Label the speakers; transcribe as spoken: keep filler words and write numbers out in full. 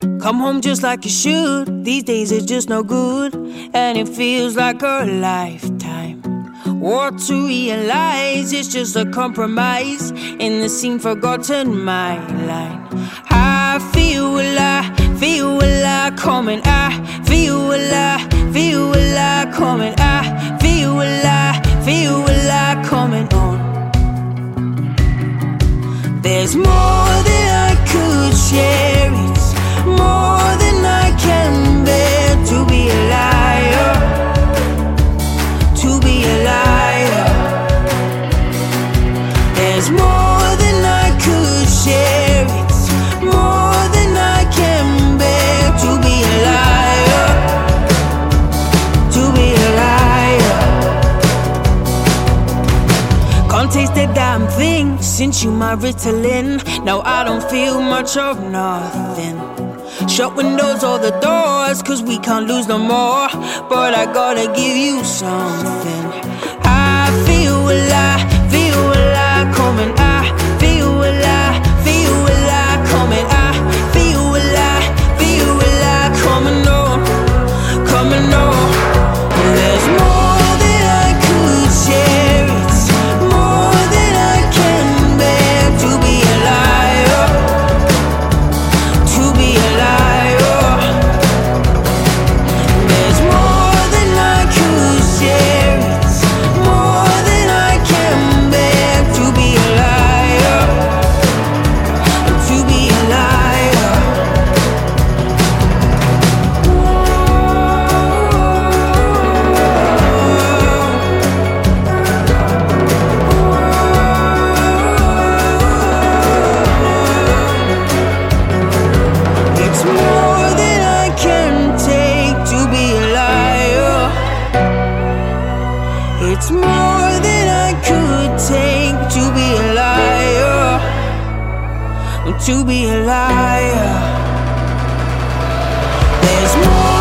Speaker 1: Come home just like you should. These days it's just no good, and it feels like a lifetime. Or to realize it's just a compromise in the scene, forgotten my line. I feel alive, feel alive coming. I feel alive, feel alive coming. I feel alive, feel alive coming on. There's more than I could share. It's more than I can bear to be a liar, to be a liar. There's more than I could share. It's more than I can bear to be a liar, to be a liar. Can't taste a damn thing since you my Ritalin. Now I don't feel much of nothing. Shut windows or the doors, cause we can't lose no more. But I gotta give you something. I feel alive, feel alive coming. I feel alive, feel alive coming. I feel alive, feel alive coming on, coming on. There's more than I could share. It's more than I can bear to be a liar, to be a liar. There's more than I could share. It's more than I can bear to be a liar, to be a liar. It's more than I can take to be a liar. It's more than I could take to be a liar, to be a liar. There's more